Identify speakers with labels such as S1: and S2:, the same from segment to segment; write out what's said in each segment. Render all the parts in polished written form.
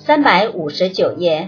S1: 359页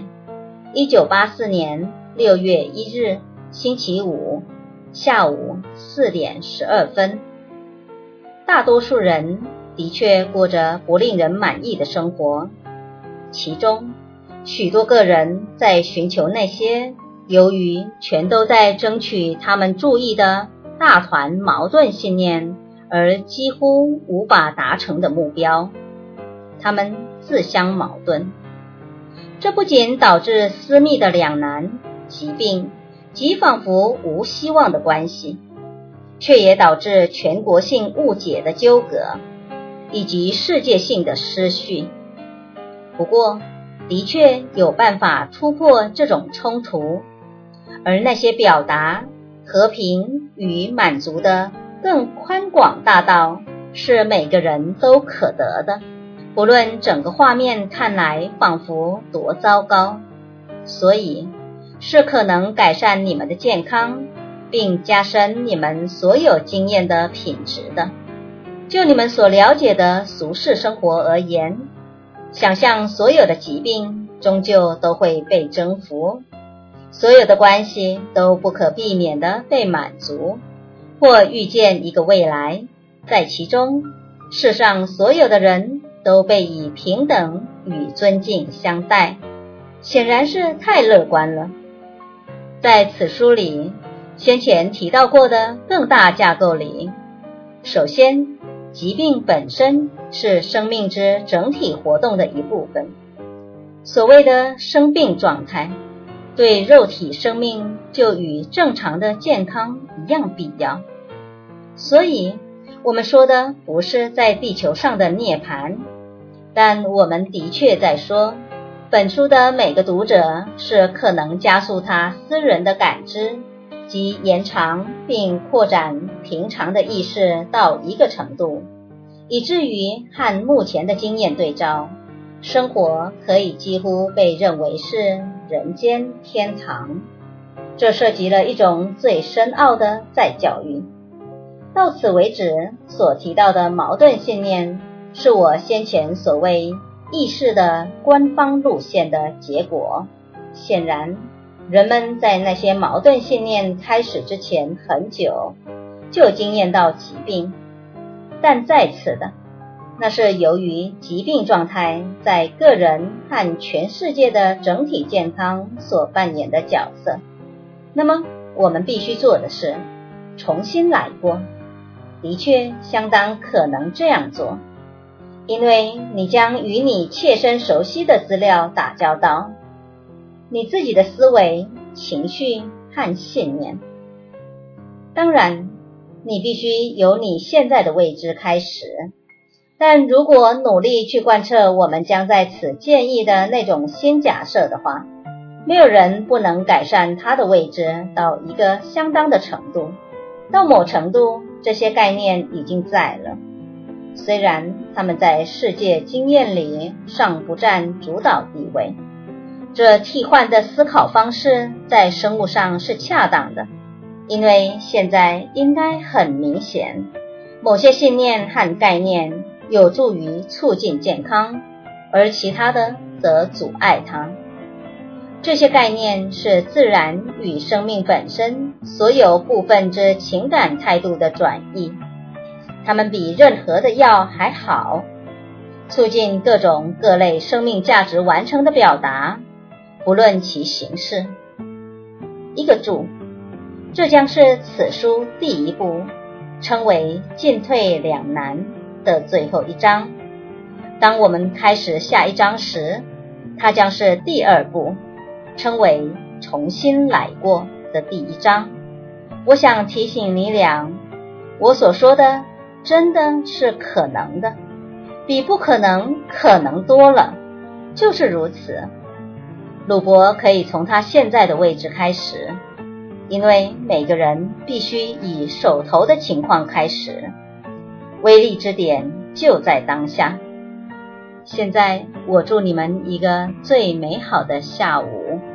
S1: ，1984年6月1日，星期五，下午4点12分。大多数人的确过着不令人满意的生活，其中许多个人在寻求那些由于全都在争取他们注意的大团矛盾信念而几乎无法达成的目标，他们自相矛盾。这不仅导致私密的两难、疾病及仿佛无希望的关系，却也导致全国性误解的纠葛以及世界性的失序。不过的确有办法突破这种冲突，而那些表达和平与满足的更宽广大道是每个人都可得的，不论整个画面看来仿佛多糟糕。所以是可能改善你们的健康，并加深你们所有经验的品质的。就你们所了解的俗世生活而言，想象所有的疾病终究都会被征服，所有的关系都不可避免地被满足，或预见一个未来，在其中世上所有的人都被以平等与尊敬相待，显然是太乐观了。在此书里先前提到过的更大架构里，首先疾病本身是生命之整体活动的一部分。所谓的生病状态，对肉体生命就与正常的健康一样必要。所以我们说的不是在地球上的涅槃，但我们的确在说，本书的每个读者是可能加速他私人的感知及延长并扩展平常的意识到一个程度，以至于和目前的经验对照，生活可以几乎被认为是人间天堂。这涉及了一种最深奥的再教育。到此为止所提到的矛盾信念，是我先前所谓意识的官方路线的结果。显然人们在那些矛盾信念开始之前很久就经验到疾病，但在此的那是由于疾病状态在个人和全世界的整体健康所扮演的角色。那么我们必须做的是重新来过，的确相当可能这样做，因为你将与你切身熟悉的资料打交道，你自己的思维、情绪和信念。当然你必须由你现在的位置开始，但如果努力去贯彻我们将在此建议的那种新假设的话，没有人不能改善他的位置到一个相当的程度。到某程度，这些概念已经在了，虽然他们在世界经验里尚不占主导地位。这替换的思考方式在生物上是恰当的，因为现在应该很明显，某些信念和概念有助于促进健康，而其他的则阻碍它。这些概念是自然与生命本身所有部分之情感态度的转移，它们比任何的药还好，促进各种各类生命价值完成的表达，不论其形式。一个注，这将是此书第一部，称为进退两难的最后一章。当我们开始下一章时，它将是第二部，称为重新来过的第一章。我想提醒你俩，我所说的真的是可能的，比不可能可能多了，就是如此。鲁伯可以从他现在的位置开始，因为每个人必须以手头的情况开始，威力之点就在当下。现在我祝你们一个最美好的下午。